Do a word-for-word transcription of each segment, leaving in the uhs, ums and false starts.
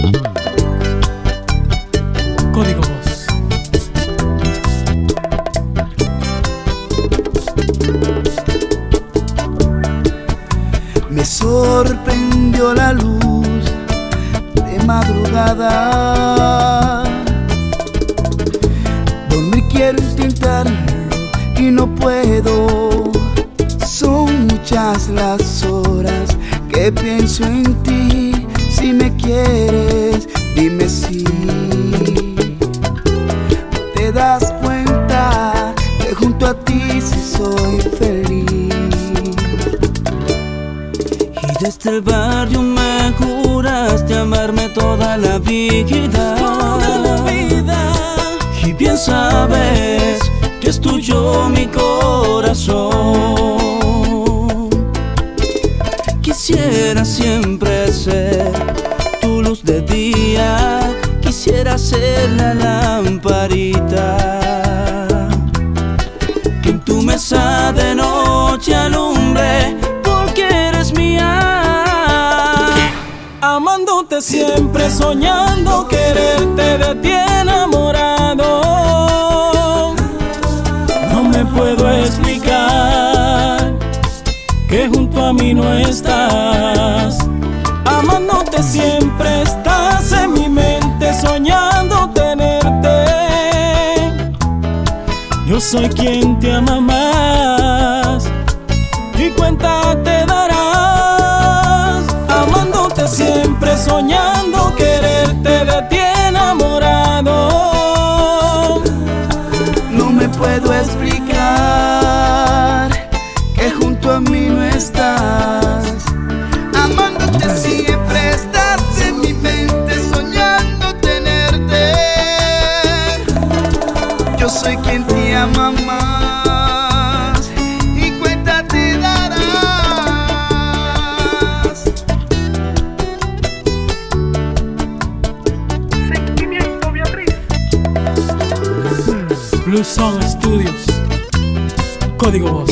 Código Voz. Me sorprendió la luz de madrugada. Dormir quiero intentarlo y no puedo. Son muchas las horas que pienso en ti. Si me quieres, dime si. ¿Te das cuenta que junto a ti sí soy feliz? Y desde el barrio me juraste amarme toda la vida, toda la vida. Y bien sabes que es tuyo mi corazón. Quisiera siempre ser tu luz de día, quisiera ser la lamparita que en tu mesa de noche alumbre, porque eres mía. Amándote siempre, soñando quererte, de ti enamorado. No me puedo explicar que junto a mí no estás. Amándote siempre, estás en mi mente, soñando tenerte. Yo soy quien te ama más y cuenta te darás. Amándote siempre, soñando quererte, de ti enamorado. No me puedo explicar que junto a mí no estás. Amándote siempre, estás en mi mente, soñando tenerte. Yo soy quien te ama más y cuenta te darás. Sentimiento Beatriz. Blue Song Studios. Código Voz.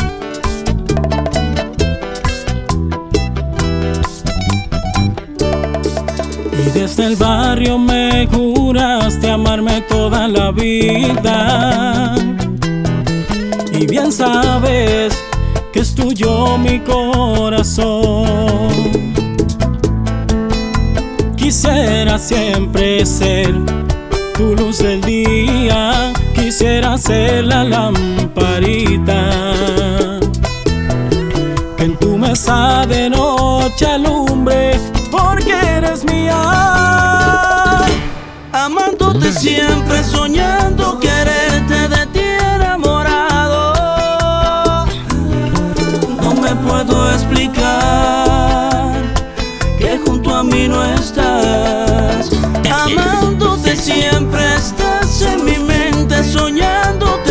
Y desde el barrio me juraste amarme toda la vida. Y bien sabes que es tuyo mi corazón. Quisiera siempre ser tu luz del día, quisiera ser la lamparita que en tu mesa de noche alumbre, porque eres mía. Amándote siempre, soñando quererte, de ti enamorado. No me puedo explicar que junto a mí no estás. Amándote siempre, estás en mi mente, soñando